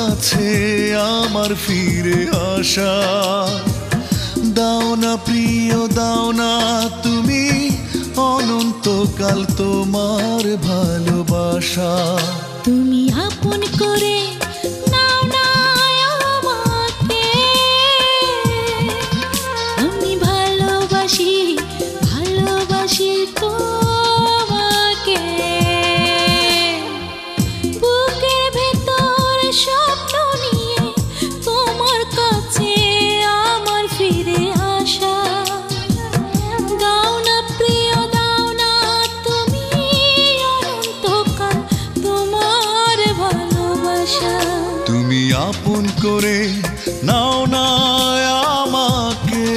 কাছে আমার ফিরে আসা। দাও না প্রিয় দাও না তুমি অনন্তকাল তোমার ভালোবাসা। তুমি আপন করে নাও না আমাকে, আমি ভালোবাসি ভালোবাসি তোমাকে। বুকের ভেতর স্বপ্ন নিয়ে তোমার কাছে আমার ফিরে আসা। দাও না প্রিয় দাও না তুমি অনন্তকাল তোমার ভালোবাসা। তুমি আপন করে নাও না আমাকে,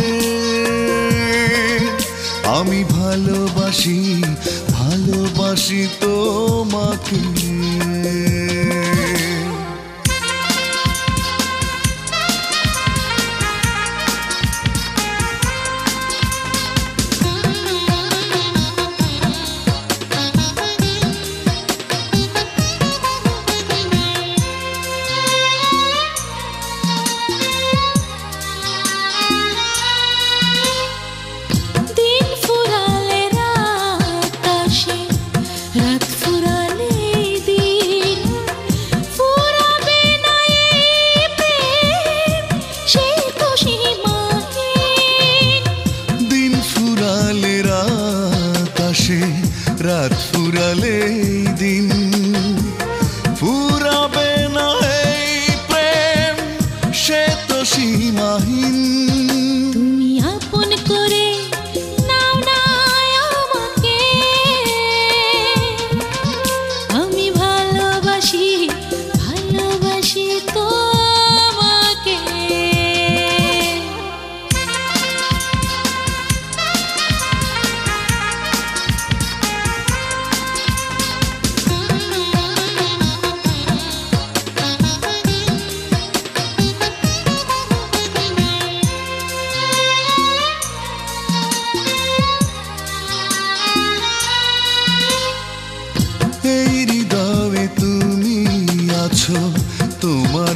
আমি ভালোবাসি ভালোবাসি তোমাকে। রাত ফুরালে দিন ফুরাবে না এই প্রেম, সেই তো সীমাহীন। দিন ফুরালে রাত আসে, রাত ফুরালে দিন ফুরাবে না এই প্রেম, সে তো সীমাহীন। তুমি আপন করে নাও না আমাকে, আমি ভালোবাসি ভালোবাসি তোমাকে। এই হৃদয়ে তুমি আছো, তোমার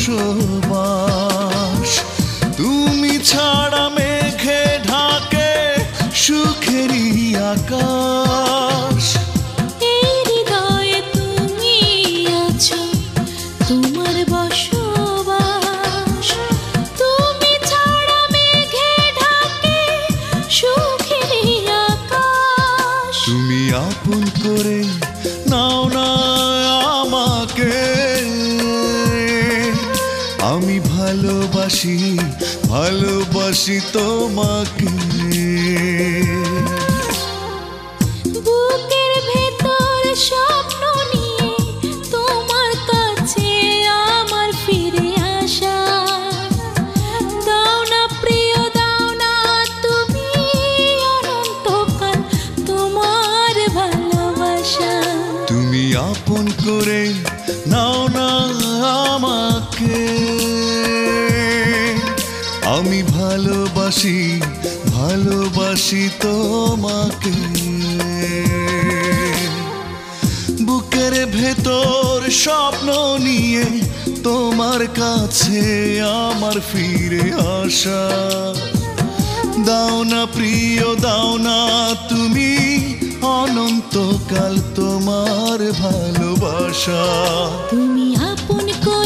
বসবাস। তুমি ছাড়া মেঘে ঢাকে সুখেরই আকাশ। এই হৃদয়ে তুমি আছো, তোমার বসবাস। তুমি ছাড়া মেঘে ঢাকে সুখেরই আকাশ। তুমি আপন করে নাও না আমাকে, আমি ভালোবাসি ভালোবাসি তোমাকে। বুকের ভেতর স্বপ্ন নিয়ে তোমার কাছে আমার ফিরে আসা। দাও না প্রিয় দাও না তুমি অনন্তকাল তোমার ভালোবাসা। তুমি আপন করে নাও না আমাকে, আমি ভালোবাসি ভালোবাসি তোমাকে। বুকের ভেতর স্বপ্ন নিয়ে তোমার কাছে আমার ফিরে আসা। দাও না প্রিয় দাও না তুমি অনন্তকাল তোমার ভালোবাসা। তুমি আপন করে